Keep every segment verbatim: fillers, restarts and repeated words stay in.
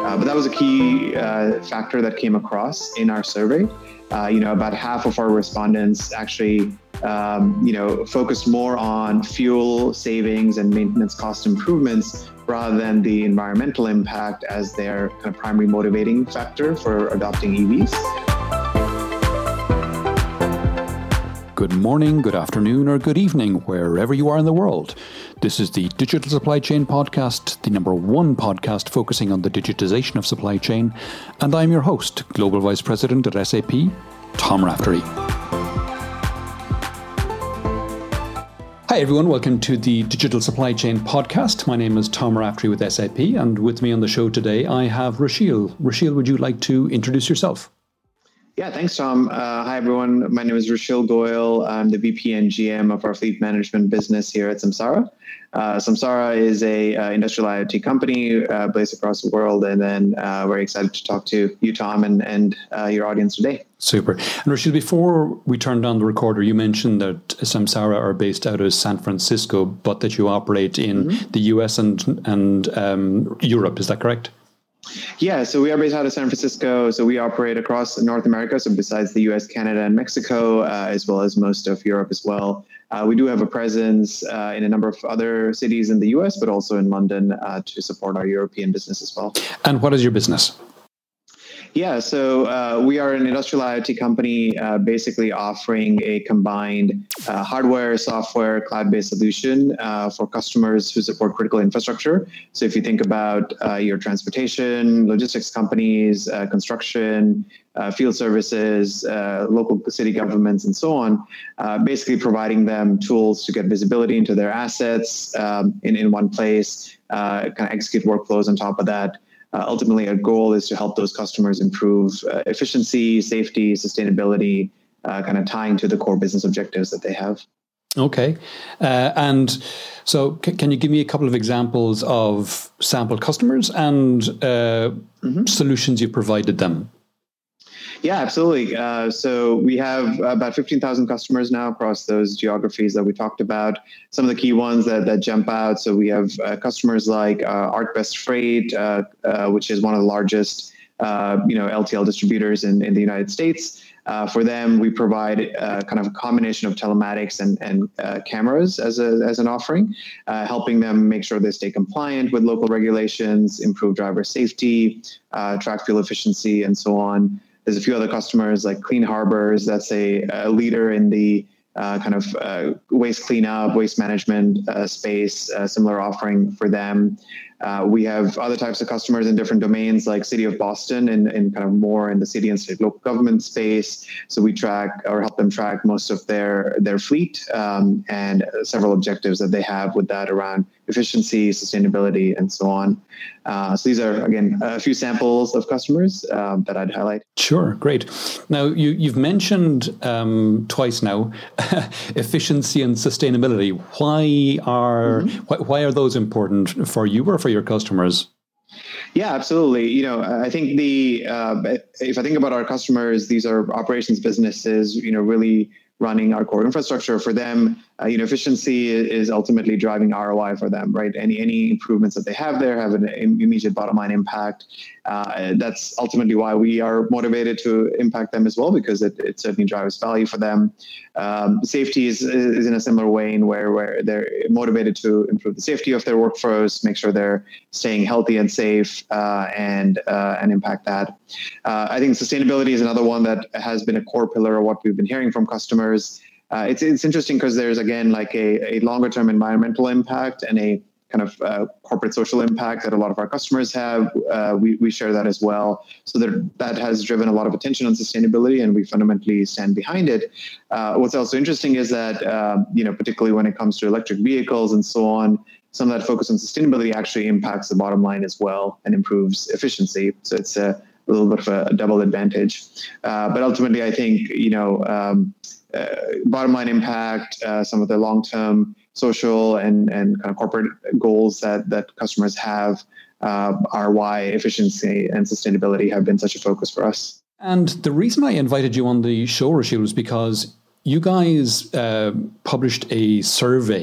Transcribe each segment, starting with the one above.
Uh, but that was a key uh, factor that came across in our survey. Uh, you know, about half of our respondents actually, um, you know, focused more on fuel savings and maintenance cost improvements rather than the environmental impact as their kind of primary motivating factor for adopting E Vs. Good morning, good afternoon, or good evening, wherever you are in the world. This is the Digital Supply Chain Podcast, the number one podcast focusing on the digitization of supply chain. And I'm your host, Global Vice President at S A P, Tom Raftery. Hi everyone, welcome to the Digital Supply Chain Podcast. My name is Tom Raftery with S A P, and with me on the show today I have Rushil. Rushil, would you like to introduce yourself? Yeah, thanks, Tom. Uh, hi, everyone. My name is Rushil Goyal. I'm the V P and G M of our fleet management business here at Samsara. Uh, Samsara is a uh, industrial IoT company uh, based across the world, and then uh, very excited to talk to you, Tom, and, and uh, your audience today. Super. And Rushil, before we turned on the recorder, you mentioned that Samsara are based out of San Francisco, but that you operate in mm-hmm. the U S and, and um, Europe. Is that correct? Yeah, so we are based out of San Francisco. So we operate across North America. So besides the U S, Canada, and Mexico, uh, as well as most of Europe as well. Uh, we do have a presence uh, in a number of other cities in the U S, but also in London uh, to support our European business as well. And what is your business? Yeah, so uh, we are an industrial IoT company, uh, basically offering a combined uh, hardware, software, cloud-based solution uh, for customers who support critical infrastructure. So if you think about uh, your transportation, logistics companies, uh, construction, uh, field services, uh, local city governments, and so on, uh, basically providing them tools to get visibility into their assets um, in, in one place, uh, kind of execute workflows on top of that. Uh, ultimately, our goal is to help those customers improve uh, efficiency, safety, sustainability, uh, kind of tying to the core business objectives that they have. Okay. Uh, and so c- can you give me a couple of examples of sample customers and uh, mm-hmm. solutions you provided them? Yeah, absolutely. Uh, so we have about fifteen thousand customers now across those geographies that we talked about. Some of the key ones that, that jump out. So we have uh, customers like uh, ArcBest Freight, uh, uh, which is one of the largest uh, you know, L T L distributors in, in the United States. Uh, for them, we provide uh, kind of a combination of telematics and, and uh, cameras as, a, as an offering, uh, helping them make sure they stay compliant with local regulations, improve driver safety, uh, track fuel efficiency, and so on. There's a few other customers like Clean Harbors. That's a, a leader in the uh, kind of uh, waste cleanup, waste management uh, space, uh, similar offering for them. Uh, we have other types of customers in different domains like City of Boston and, and kind of more in the city and state local government space. So we track or help them track most of their, their fleet um, and several objectives that they have with that around efficiency, sustainability, and so on. Uh, so these are, again, a few samples of customers um, that I'd highlight. Sure, great. Now, you, you've mentioned um, twice now efficiency and sustainability. Why are mm-hmm. why, why are those important for you or for your customers? Yeah, absolutely. You know, I think the uh, if I think about our customers, these are operations businesses, you know, really running our core infrastructure. For them, uh, you know, efficiency is ultimately driving R O I for them, right? Any any improvements that they have there have an immediate bottom line impact. Uh, that's ultimately why we are motivated to impact them as well, because it, it certainly drives value for them. Um, safety is, is in a similar vein where, where they're motivated to improve the safety of their workforce, make sure they're staying healthy and safe, uh, and uh, and impact that. Uh, I think sustainability is another one that has been a core pillar of what we've been hearing from customers. Uh, it's it's interesting because there's, again, like a, a longer term environmental impact and a kind of uh, corporate social impact that a lot of our customers have. Uh, we, we share that as well. So that, that has driven a lot of attention on sustainability, and we fundamentally stand behind it. Uh, what's also interesting is that, uh, you know, particularly when it comes to electric vehicles and so on, some of that focus on sustainability actually impacts the bottom line as well and improves efficiency. So it's a little bit of a double advantage. Uh, but ultimately, I think, you know, um, uh, bottom line impact, uh, some of the long-term social and, and kind of corporate goals that, that customers have uh, are why efficiency and sustainability have been such a focus for us. And the reason I invited you on the show, Rushil, was because you guys uh, published a survey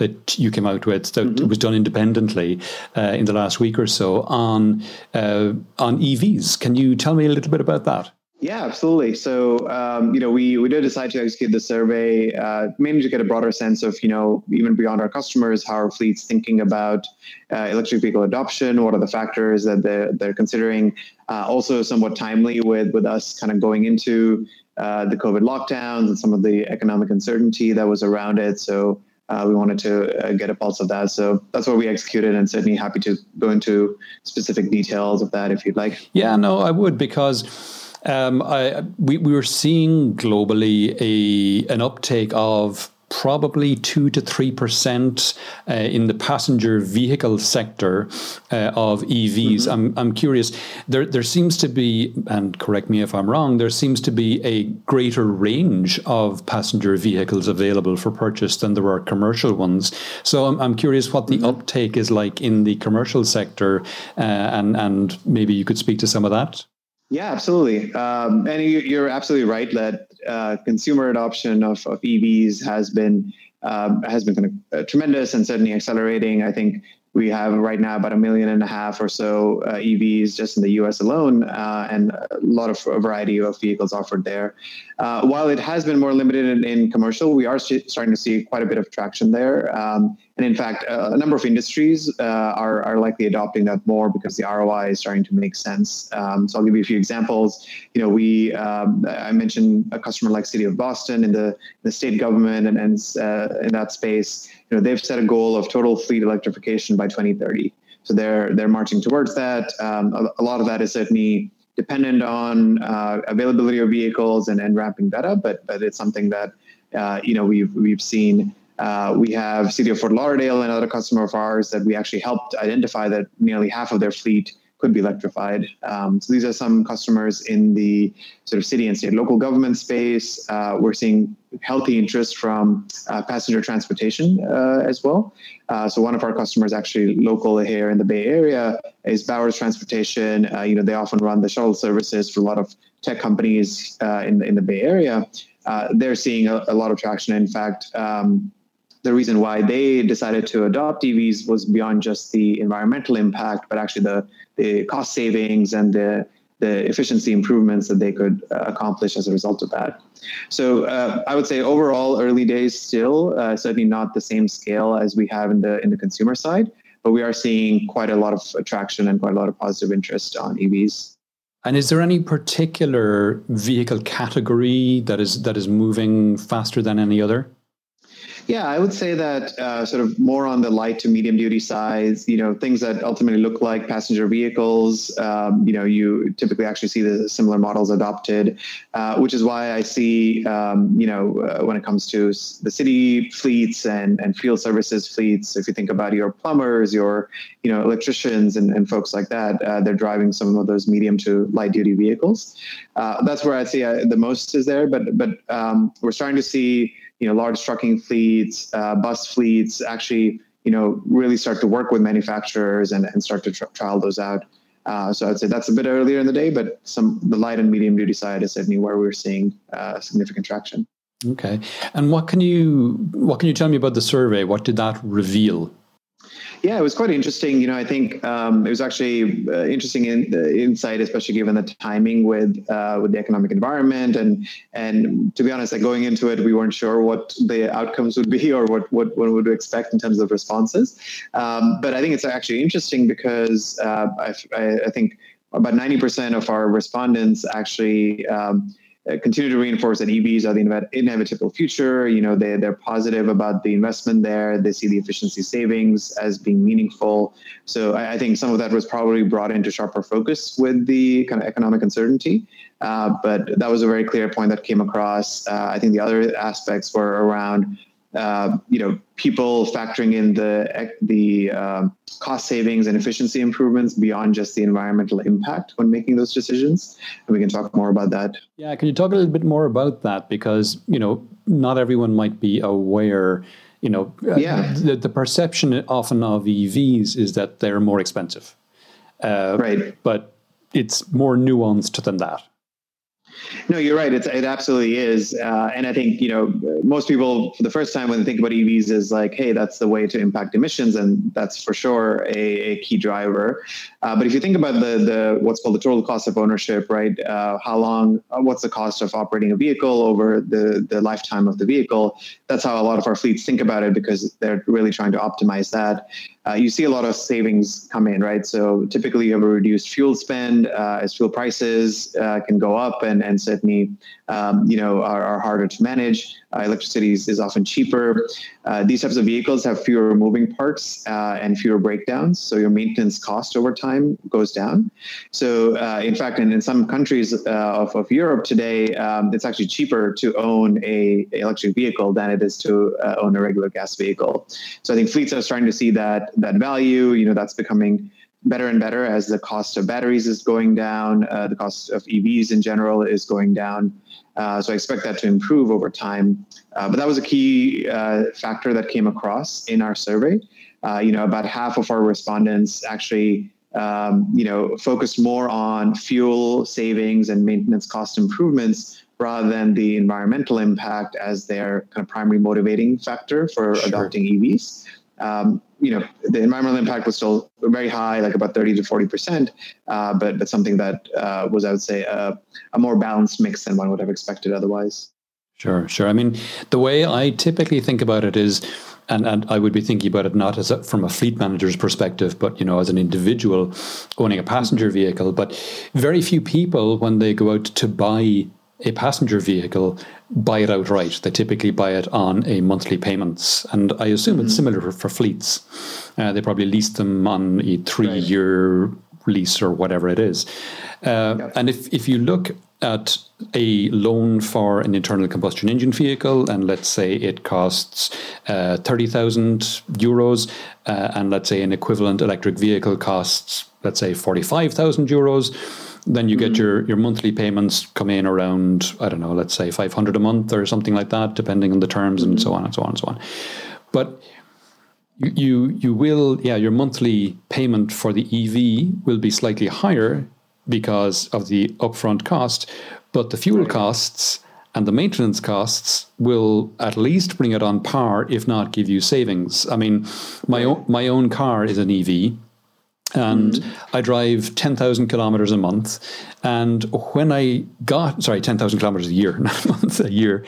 that you came out with that mm-hmm. was done independently uh, in the last week or so on uh, on E Vs. Can you tell me a little bit about that? Yeah, absolutely. So, um, you know, we, we did decide to execute the survey, uh, mainly to get a broader sense of, you know, even beyond our customers, how are fleets thinking about uh, electric vehicle adoption? What are the factors that they're, they're considering? Uh, also somewhat timely with, with us kind of going into uh, the COVID lockdowns and some of the economic uncertainty that was around it. So uh, we wanted to uh, get a pulse of that. So that's what we executed, and certainly happy to go into specific details of that if you'd like. Yeah, no, I would, because Um, I, we, we were seeing globally a an uptake of probably two to three percent uh, in the passenger vehicle sector uh, of E Vs. Mm-hmm. I'm I'm curious. There there seems to be, and correct me if I'm wrong, there seems to be a greater range of passenger vehicles available for purchase than there are commercial ones. So I'm I'm curious what the mm-hmm. uptake is like in the commercial sector, uh, and and maybe you could speak to some of that. Yeah, absolutely. Um, and you, you're absolutely right that uh, consumer adoption of, of E Vs has been um, has been kind of uh, tremendous and certainly accelerating. I think we have right now about a million and a half or so uh, E Vs just in the U S alone, uh, and a lot of a variety of vehicles offered there. Uh, while it has been more limited in, in commercial, we are starting to see quite a bit of traction there. Um, and in fact, uh, a number of industries uh, are, are likely adopting that more because the R O I is starting to make sense. Um, so I'll give you a few examples. You know, we um, I mentioned a customer like City of Boston in the the state government and, and uh, in that space. You know, they've set a goal of total fleet electrification by twenty thirty. So they're they're marching towards that. Um, a, a lot of that is certainly dependent on uh, availability of vehicles and, and ramping that up, but but it's something that uh, you know we've we've seen. Uh, we have City of Fort Lauderdale, another customer of ours that we actually helped identify that nearly half of their fleet could be electrified. Um, so these are some customers in the sort of city and state local government space. Uh, we're seeing healthy interest from uh, passenger transportation uh, as well. Uh, so one of our customers actually local here in the Bay Area is Bowers Transportation. Uh, you know, they often run the shuttle services for a lot of tech companies uh, in, in the Bay Area. Uh, they're seeing a, a lot of traction. In fact, um, the reason why they decided to adopt E Vs was beyond just the environmental impact, but actually the, the cost savings and the, the efficiency improvements that they could uh, accomplish as a result of that. So uh, I would say overall, early days still, uh, certainly not the same scale as we have in the in the consumer side, but we are seeing quite a lot of attraction and quite a lot of positive interest on E Vs. And is there any particular vehicle category that is that is moving faster than any other? Yeah, I would say that uh, sort of more on the light to medium duty size, you know, things that ultimately look like passenger vehicles. Um, you know, you typically actually see the similar models adopted, uh, which is why I see, um, you know, uh, when it comes to the city fleets and, and field services fleets, if you think about your plumbers, your, you know, electricians and, and folks like that, uh, they're driving some of those medium to light duty vehicles. Uh, that's where I'd say uh, the most is there, but, but um, we're starting to see, you know, large trucking fleets, uh, bus fleets actually, you know, really start to work with manufacturers and, and start to tr- trial those out. Uh, so I'd say that's a bit earlier in the day, but some the light and medium duty side is certainly where we're seeing uh, significant traction. Okay, and what can you what can you tell me about the survey? What did that reveal? Yeah, it was quite interesting. You know, I think um, it was actually uh, interesting in, uh, insight, especially given the timing with uh, with the economic environment. And and to be honest, like going into it, we weren't sure what the outcomes would be or what what one would expect in terms of responses. Um, but I think it's actually interesting because uh, I, I think about ninety percent of our respondents actually um, continue to reinforce that E Vs are the inev- inevitable future. You know, they, they're positive about the investment there. They see the efficiency savings as being meaningful. So I, I think some of that was probably brought into sharper focus with the kind of economic uncertainty. Uh, but that was a very clear point that came across. Uh, I think the other aspects were around Uh, you know, people factoring in the the um, cost savings and efficiency improvements beyond just the environmental impact when making those decisions. And we can talk more about that. Yeah, can you talk a little bit more about that? Because, you know, not everyone might be aware, you know, yeah. the, the perception often of E Vs is that they're more expensive. Uh, right. But it's more nuanced than that. No, you're right. It's, it absolutely is. Uh, and I think, you know, most people for the first time when they think about E Vs is like, hey, that's the way to impact emissions. And that's for sure a, a key driver. Uh, but if you think about the, the what's called the total cost of ownership, right? Uh, how long, what's the cost of operating a vehicle over the, the lifetime of the vehicle? That's how a lot of our fleets think about it, because they're really trying to optimize that. Uh, you see a lot of savings come in, right? So typically you have a reduced fuel spend uh, as fuel prices uh, can go up and, and certainly, um, you know, are, are harder to manage. Uh, electricity is, is often cheaper. Uh, these types of vehicles have fewer moving parts uh, and fewer breakdowns. So your maintenance cost over time goes down. So uh, in fact, in, in some countries uh, of, of Europe today, um, it's actually cheaper to own a, a electric vehicle than it is to uh, own a regular gas vehicle. So I think fleets are starting to see that that value. You know, that's becoming better and better as the cost of batteries is going down. Uh, the cost of E Vs in general is going down. Uh, so I expect that to improve over time. Uh, but that was a key uh, factor that came across in our survey. Uh, you know, about half of our respondents actually, um, you know, focused more on fuel savings and maintenance cost improvements rather than the environmental impact as their kind of primary motivating factor for sure. adopting E Vs. Um, you know, the environmental impact was still very high, like about thirty to forty percent, uh, but but something that uh, was, I would say, a, a more balanced mix than one would have expected otherwise. Sure, sure. I mean, the way I typically think about it is, and, and I would be thinking about it not as a, from a fleet manager's perspective, but, you know, as an individual owning a passenger vehicle. But very few people, when they go out to buy a passenger vehicle, buy it outright. They typically buy it on a monthly payments. And I assume mm-hmm. it's similar for, for fleets. Uh, they probably lease them on a three-year right. lease or whatever it is. Uh, yeah. And if, if you look at a loan for an internal combustion engine vehicle, and let's say it costs uh, thirty thousand euros, uh, and let's say an equivalent electric vehicle costs, let's say forty-five thousand euros, then you get mm-hmm. your, your monthly payments come in around, I don't know, let's say five hundred a month or something like that, depending on the terms mm-hmm. and so on and so on and so on. But you, you you will, yeah, your monthly payment for the E V will be slightly higher because of the upfront cost, but the fuel right. costs and the maintenance costs will at least bring it on par, if not give you savings. I mean, my right. own, my own car is an E V. And mm-hmm. I drive ten thousand kilometers a month. And when I got, sorry, ten thousand kilometers a year, not a month, a year.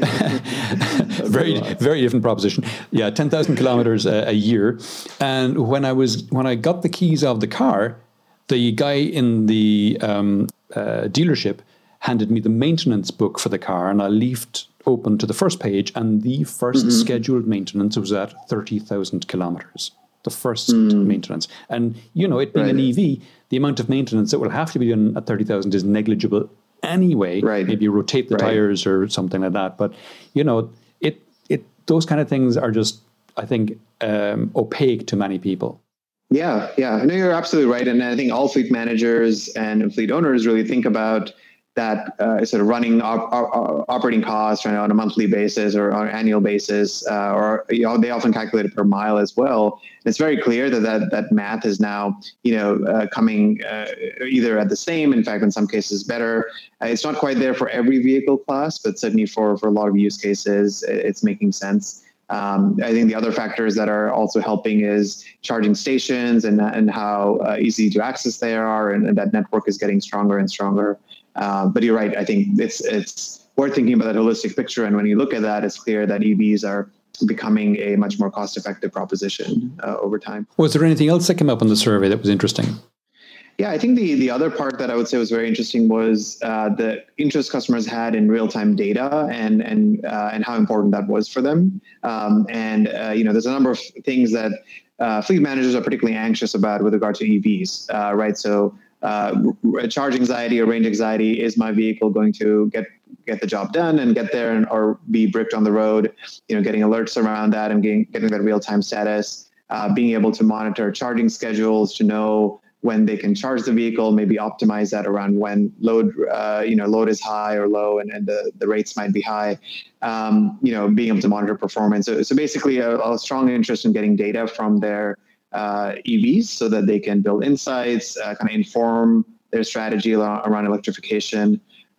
very, very different proposition. Yeah, ten thousand kilometers a, a year. And when I was, when I got the keys of the car, the guy in the um, uh, dealership handed me the maintenance book for the car, and I leafed open to the first page, and the first mm-hmm. scheduled maintenance was at thirty thousand kilometers. The first mm. maintenance. And, you know, it being right. an E V, the amount of maintenance that will have to be done at thirty thousand is negligible anyway. Right. Maybe rotate the right. tires or something like that. But, you know, it it those kind of things are just, I think, um, opaque to many people. Yeah, yeah. No, you're absolutely right. And I think all fleet managers and fleet owners really think about that uh, sort of running op- op- operating costs right, on a monthly basis or on an annual basis, uh, or you know, they often calculate it per mile as well. And it's very clear that that, that math is now, you know, uh, coming uh, either at the same, in fact, in some cases better. Uh, it's not quite there for every vehicle class, but certainly for, for a lot of use cases, it's making sense. Um, I think the other factors that are also helping is charging stations and, and how uh, easy to access they are, and, and that network is getting stronger and stronger. Uh, but you're right. I think it's it's worth thinking about that holistic picture. And when you look at that, it's clear that E Vs are becoming a much more cost-effective proposition uh, over time. Was there anything else that came up on the survey that was interesting? Yeah, I think the the other part that I would say was very interesting was uh, the interest customers had in real-time data and and uh, and how important that was for them. Um, and uh, you know, there's a number of things that uh, fleet managers are particularly anxious about with regard to E Vs, uh, right? So uh, charge anxiety or range anxiety: is my vehicle going to get get the job done and get there, and or be bricked on the road? You know, getting alerts around that and getting getting that real-time status, uh, being able to monitor charging schedules to know when they can charge the vehicle, maybe optimize that around when load, uh, you know, load is high or low, and, and the, the rates might be high. Um, you know, being able to monitor performance. So, so basically, a, a strong interest in getting data from their uh, E Vs so that they can build insights, uh, kind of inform their strategy around electrification.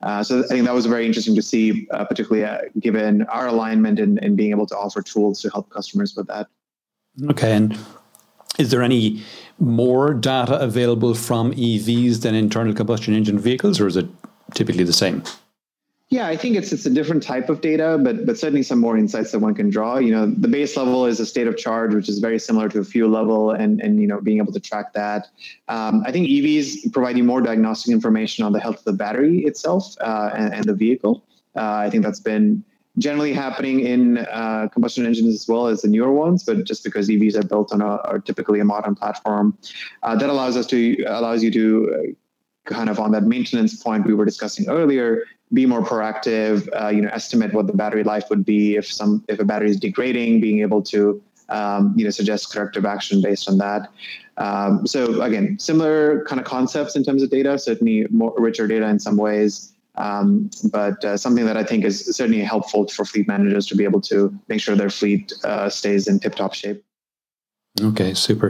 Uh, so I think that was very interesting to see, uh, particularly uh, given our alignment and in, in being able to offer tools to help customers with that. Okay, and is there any more data available from E Vs than internal combustion engine vehicles, or is it typically the same? Yeah, I think it's it's a different type of data, but but certainly some more insights that one can draw. You know, the base level is a state of charge, which is very similar to a fuel level, and and you know being able to track that. Um, I think E Vs provide you more diagnostic information on the health of the battery itself uh, and, and the vehicle. Uh, I think that's been generally happening in uh, combustion engines as well as the newer ones, but just because E Vs are built on a are typically a modern platform, uh, that allows us to allows you to uh, kind of on that maintenance point we were discussing earlier, be more proactive, uh, you know, estimate what the battery life would be if some if a battery is degrading, being able to um, you know suggest corrective action based on that. Um, so again, similar kind of concepts in terms of data, certainly more richer data in some ways, um, but uh, something that I think is certainly helpful for fleet managers to be able to make sure their fleet uh, stays in tip-top shape. Okay, super.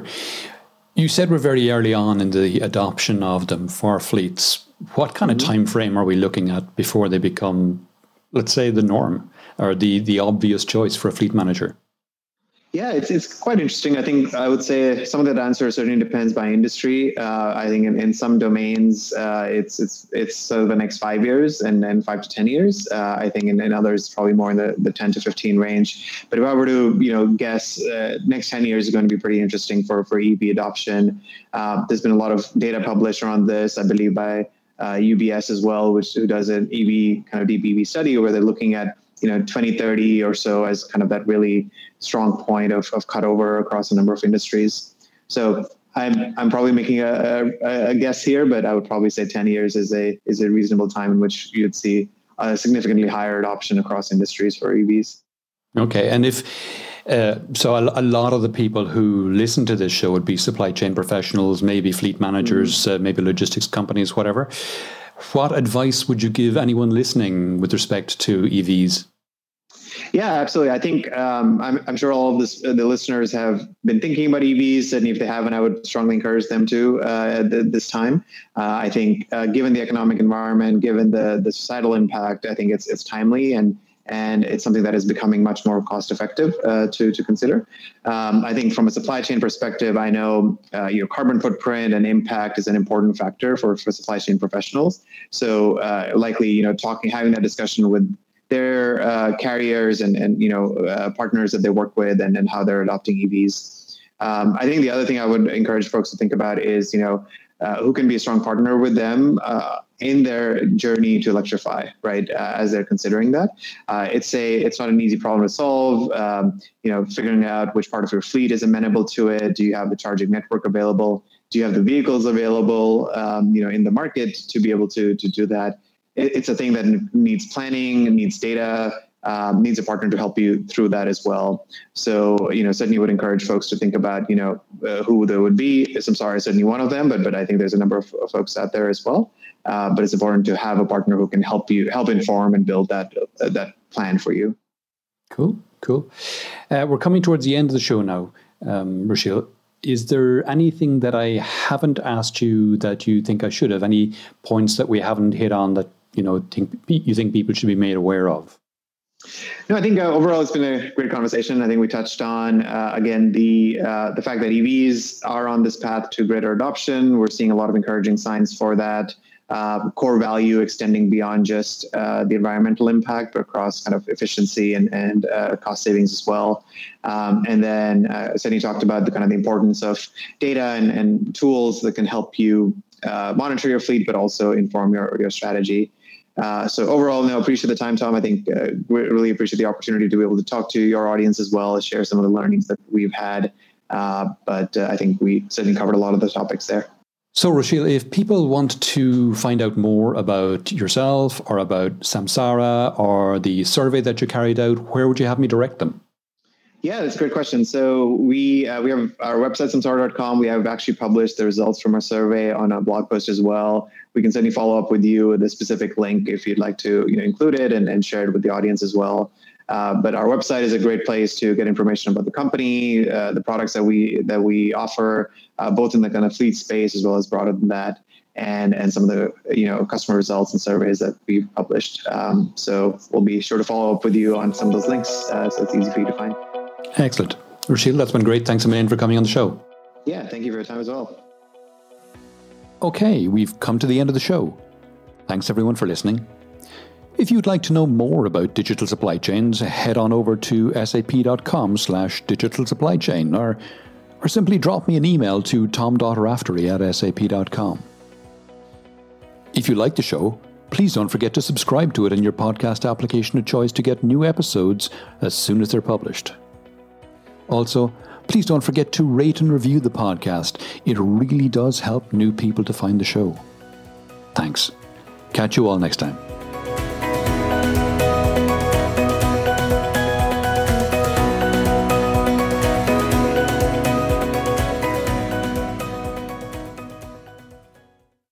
You said we're very early on in the adoption of them for fleets. What kind of time frame are we looking at before they become, let's say, the norm or the, the obvious choice for a fleet manager? Yeah, it's it's quite interesting. I think I would say some of that answer certainly depends by industry. Uh, I think in, in some domains, uh, it's it's it's sort of the next five years and then five to ten years. Uh, I think in, in others, probably more in the, the ten to fifteen range. But if I were to you know guess, uh, next ten years is going to be pretty interesting for for E V adoption. Uh, there's been a lot of data published around this, I believe, by uh, U B S as well, which who does an E V kind of deep E V study where they're looking at you know, twenty thirty or so as kind of that really strong point of, of cutover across a number of industries. So I'm I'm probably making a, a, a guess here, but I would probably say ten years is a is a reasonable time in which you'd see a significantly higher adoption across industries for E Vs. Okay, and if uh, so, a, a lot of the people who listen to this show would be supply chain professionals, maybe fleet managers, mm-hmm. uh, maybe logistics companies, whatever. What advice would you give anyone listening with respect to E Vs? Yeah, absolutely. I think um, I'm, I'm sure all of this, uh, the listeners have been thinking about E Vs, and if they haven't, I would strongly encourage them to uh, at this time. Uh, I think, uh, given the economic environment, given the the societal impact, I think it's it's timely and and it's something that is becoming much more cost effective uh, to to consider. Um, I think from a supply chain perspective, I know uh, your carbon footprint and impact is an important factor for for supply chain professionals. So uh, likely, you know, talking, having that discussion with their uh, carriers and, and you know, uh, partners that they work with and, and how they're adopting E Vs. Um, I think the other thing I would encourage folks to think about is, you know, uh, who can be a strong partner with them uh, in their journey to electrify, right? Uh, as they're considering that. Uh, it's a, it's not an easy problem to solve. Um, you know, figuring out which part of your fleet is amenable to it. Do you have the charging network available? Do you have the vehicles available, um, you know, in the market to be able to, to do that? It's a thing that needs planning, needs data, um, needs a partner to help you through that as well. So, you know, certainly would encourage folks to think about, you know, uh, who there would be. Samsara is certainly one of them, but but I think there's a number of, of folks out there as well. Uh, but it's important to have a partner who can help you, help inform and build that uh, that plan for you. Cool, cool. Uh, we're coming towards the end of the show now, um, Rushil. Is there anything that I haven't asked you that you think I should have? Any points that we haven't hit on that you know think you think people should be made aware of? No, I think uh, overall it's been a great conversation. I think we touched on uh, again the uh, the fact that E Vs are on this path to greater adoption. We're seeing a lot of encouraging signs for that. Uh, core value extending beyond just uh, the environmental impact, but across kind of efficiency and, and uh, cost savings as well. Um, and then uh, Sydney talked about the kind of the importance of data and, and tools that can help you uh, monitor your fleet, but also inform your, your strategy. Uh, so overall, no, appreciate the time, Tom. I think uh, we really appreciate the opportunity to be able to talk to your audience as well as share some of the learnings that we've had. Uh, but uh, I think we certainly covered a lot of the topics there. So, Rushil, if people want to find out more about yourself or about Samsara or the survey that you carried out, where would you have me direct them? Yeah, that's a great question. So we uh, we have our website, samsara dot com. We have actually published the results from our survey on a blog post as well. We can certainly follow up with you with a specific link if you'd like to you know, include it and, and share it with the audience as well. Uh, but our website is a great place to get information about the company, uh, the products that we that we offer, uh, both in the kind of fleet space as well as broader than that. and and some of the you know customer results and surveys that we published. Um, so we'll be sure to follow up with you on some of those links, uh, so it's easy for you to find. Excellent. Rushil, that's been great. Thanks a million for coming on the show. Yeah, thank you for your time as well. Okay, we've come to the end of the show. Thanks everyone for listening. If you'd like to know more about digital supply chains, head on over to sap.com slash digital supply chain or, or simply drop me an email to tom.raftery at sap.com. If you like the show, please don't forget to subscribe to it in your podcast application of choice to get new episodes as soon as they're published. Also, please don't forget to rate and review the podcast. It really does help new people to find the show. Thanks. Catch you all next time.